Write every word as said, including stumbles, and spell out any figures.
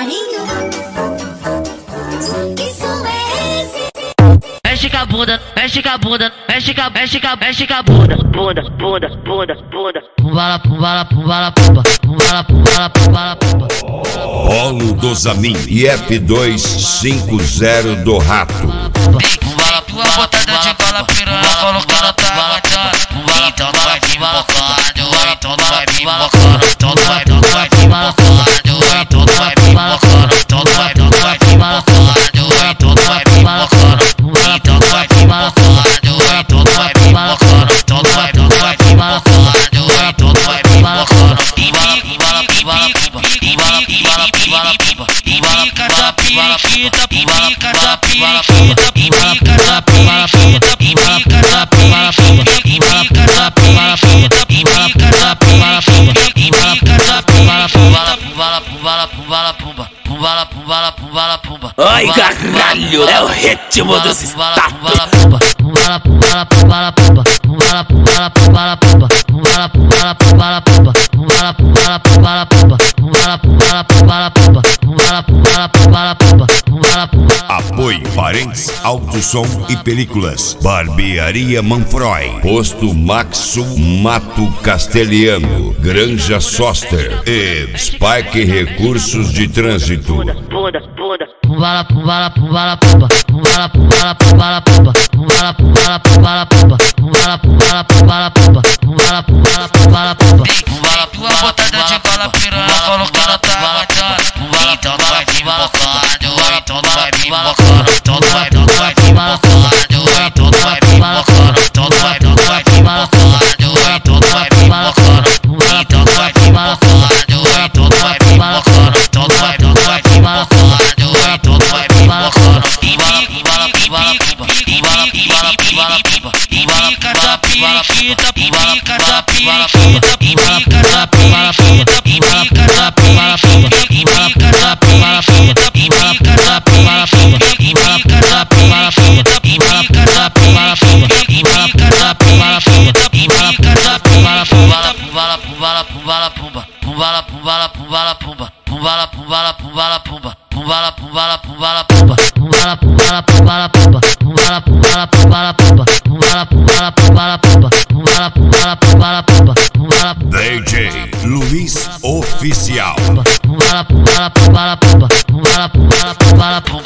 carrinho. Isso é esse. Mexe com a bunda, mexe com a bunda, mexe com a, mexe com a, mexe com a bunda. Bunda, bunda, bunda, bunda. Pumbala, pumbala, pumbala, pumba. Pumbala, pumbala, pumbala, pumba. Polo do Zamin e F duzentos e cinquenta do Rato. Pumbala, tua botada de bala piranha, colocando a tua então não vai vir bocando, então não vai vir bocando, então não vai, então não vai vir bocando, então não vai vir bocando, então não vai, então não vai vir bocando, então não vai vir bocando, então não vai vir bocando, então não vai vir bocando, então não vai, então não vai vir bocando, então não vai vir bocando. Pica da periquita, pica da periquita, pica da periquita, pica da periquita, pica da periquita, pica da periquita, pica da periquita. Pumbala, pumbala, pumbala, pumba. Pumbala, pumbala, pumbala, pumba. Ai, caralho, é o ritmo dos status. Pumbala, pumbala, pumbala, pumbala, pumba. Pumbala, pumbala, pumbala, pumba. Pumbala, pumbala, pumbala, pumba. Pumbala, pumbala, pumbala, pumba. Pumbala, pumbala, pumbala, pumba. Pumbala, pumbala, pumbala, pumba. Pumbala, pumbala. Apoio Parentes, Alto Som e Películas. Barbearia Manfroy. Posto Maxo Mato Castelhano. Granja Soster. E Spike Recursos de Trânsito. Bunda, bunda, bunda. Pumbala, pumbala, pumbala, pumba. Pumbala, pumbala, pumbala, pumba. Pumbala, pumbala, pumbala, pumba. Pumbala, pumbala, pumbala, pumba. Pumbala, pumbala, pumbala, pumba. Pumbala, tua botada de bala piranha, colocando a tua então não vai vir bocando, então não vai vir bocando, então não vai, então não vai vir bocando, então não vai vir bocando, então não vai, então não vai vir bocando, então não vai vir bocando, então não vai vir bocando, então não vai vir bocando, então não vai, então não vai vir bocando, então não vai vir bocando. Pumbala, pumbala, pumbala, pumbala, pumbala, pumba. Pica da periquita, pica da periquita, pica da periquita, pica da periquita, pica da periquita, pica da periquita, pica da periquita, pica da periquita, pica da periquita, pica da periquita. Pumbala, pumbala, pumbala, pumba. Pumbala, pumbala, pumbala, pumba. Pumbala, pumbala, pumbala, pumba. Pumbala, pumbala, pumbala, pumba. Pumbala, pumbala, pumbala, pumba. Pumbala, pumbala, pumbala, pumba. Pumbala, pumbala, pumbala, pumba. Pumbala, pumbala, pumbala, pumba. Pumbala, D J Luiz Oficial. pumbala, pumbala, pumbala, pumba. Pumbala, pumbala, pumbala, pumba.